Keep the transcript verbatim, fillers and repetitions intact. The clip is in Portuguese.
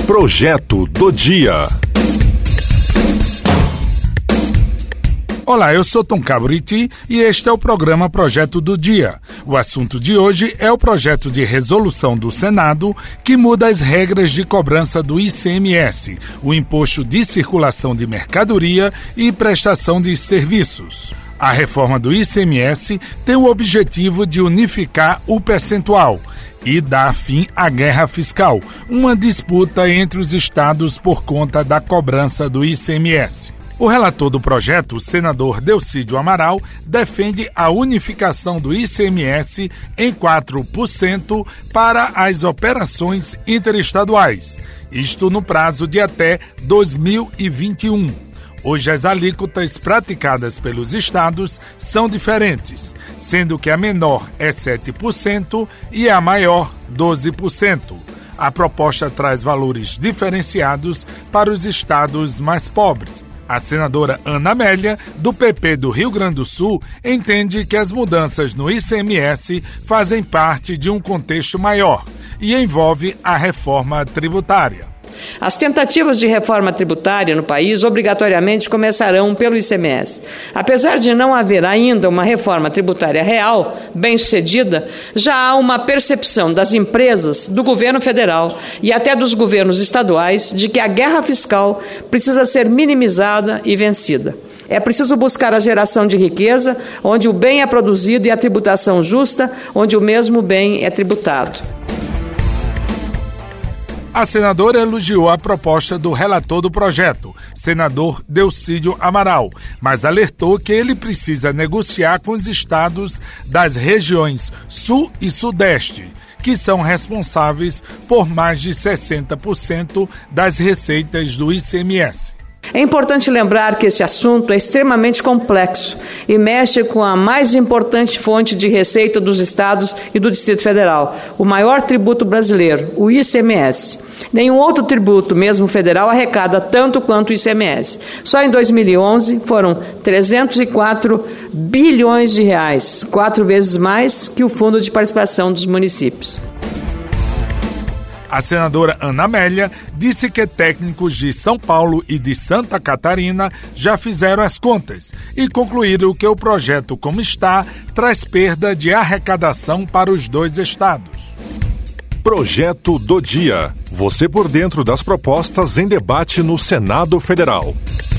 Projeto do Dia. Olá, eu sou Tom Cabriti e este é o programa Projeto do Dia. O assunto de hoje é o projeto de resolução do Senado que muda as regras de cobrança do I C M S, o Imposto de Circulação de Mercadoria e Prestação de Serviços. A reforma do I C M S tem o objetivo de unificar o percentual e dar fim à guerra fiscal, uma disputa entre os estados por conta da cobrança do I C M S. O relator do projeto, o senador Delcídio Amaral, defende a unificação do I C M S em quatro por cento para as operações interestaduais, isto no prazo de até dois mil e vinte e um. Hoje as alíquotas praticadas pelos estados são diferentes, sendo que a menor é sete por cento e a maior doze por cento. A proposta traz valores diferenciados para os estados mais pobres. A senadora Ana Amélia, do P P do Rio Grande do Sul, entende que as mudanças no I C M S fazem parte de um contexto maior e envolve a reforma tributária. As tentativas de reforma tributária no país obrigatoriamente começarão pelo I C M S. Apesar de não haver ainda uma reforma tributária real, bem-sucedida, já há uma percepção das empresas, do governo federal e até dos governos estaduais de que a guerra fiscal precisa ser minimizada e vencida. É preciso buscar a geração de riqueza, onde o bem é produzido, e a tributação justa, onde o mesmo bem é tributado. A senadora elogiou a proposta do relator do projeto, senador Delcídio Amaral, mas alertou que ele precisa negociar com os estados das regiões Sul e Sudeste, que são responsáveis por mais de sessenta por cento das receitas do I C M S. É importante lembrar que esse assunto é extremamente complexo e mexe com a mais importante fonte de receita dos estados e do Distrito Federal, o maior tributo brasileiro, o I C M S. Nenhum outro tributo, mesmo federal, arrecada tanto quanto o I C M S. Só em dois mil e onze foram trezentos e quatro bilhões de reais, quatro vezes mais que o Fundo de Participação dos Municípios. A senadora Ana Amélia disse que técnicos de São Paulo e de Santa Catarina já fizeram as contas e concluíram que o projeto, como está, traz perda de arrecadação para os dois estados. Projeto do Dia. Você por dentro das propostas em debate no Senado Federal.